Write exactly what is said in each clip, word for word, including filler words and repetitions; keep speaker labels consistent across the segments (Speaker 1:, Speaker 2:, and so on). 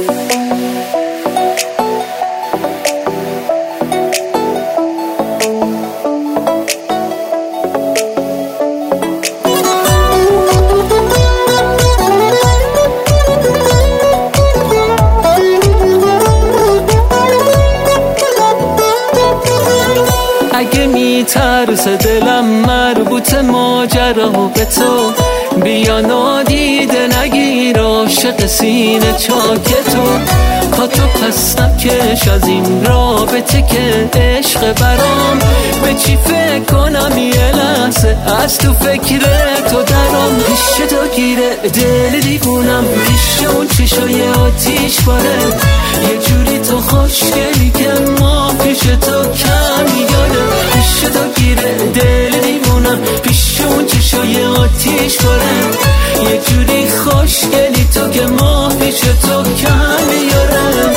Speaker 1: اگه میترس دلم مربوط ماجرا به تو، بیا نادیده نگیر عاشق سینه چاک تو. کاتو پس نکش از این رابطه که عشق برام، به چی فکر کنم یه لحظه از تو فکر تو درام. پیش تو گیره دل دیوونم، پیش اون چشای آتیش باره، یه جوری تو خوشگلی که ما پیش تو کمی یاده. پیش تو گیره دل دیوونم، پیش اون چشای آتیش باره، یه جوری خوشگلی تو که ما پیش تو کمی یاده.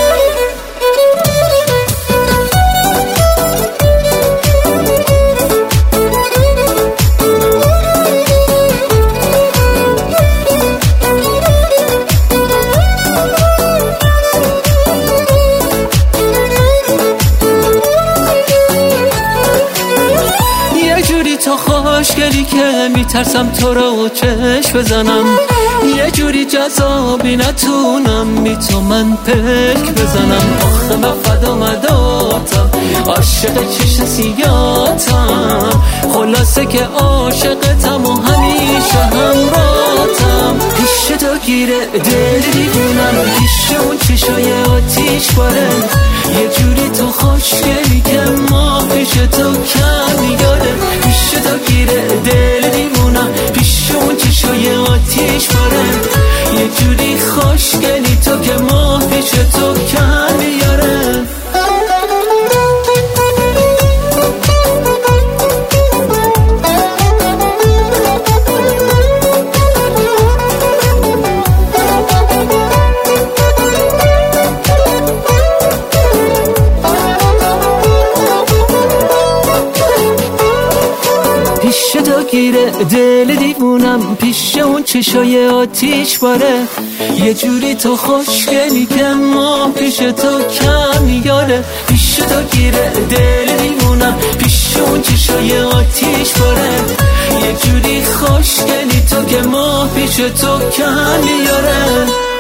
Speaker 1: تو خوشگلی که میترسم تو رو چشم بزنم، یه جوری جذابی نتونم بی تو من پک بزنم. آخه من فدا مداتم، عاشق چشم سیاتم، خلاصه که عاشقتم و همیشه همراهتم. پیش تو گیره دل دیوونم، پیش اون چشای آتیش باره، یه جوری تو خوشگلی که ما پیش تو کم یاده. پیش تو گیره دل دیوونم، پیش اون چشای آتیش باره، یه جوری خوشگلی تو که ما پیش تو کم یاره. پیش تو گیره دل دیوونم، پیش اون چشای آتیش باره، یه جوری تو خوشگلی که ما پیش تو کم یاده. پیش تو گیره دل دیوونم، پیش اون چشای آتیش باره، یه جوری خوشگلی تو که ما پیش تو کم یاره.